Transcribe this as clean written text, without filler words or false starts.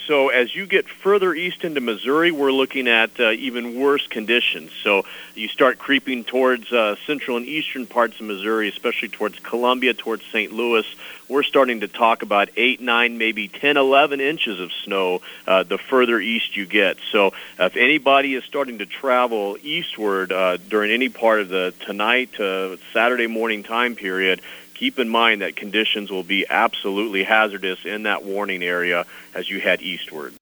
So as you get further east into Missouri, we're looking at even worse conditions. So you start creeping towards central and eastern parts of Missouri, especially towards Columbia, towards St. Louis. We're starting to talk about 8, 9, maybe 10, 11 inches of snow the further east you get. So if anybody is starting to travel eastward during any part of the tonight to Saturday morning time period, keep in mind that conditions will be absolutely hazardous in that warning area as you head eastward.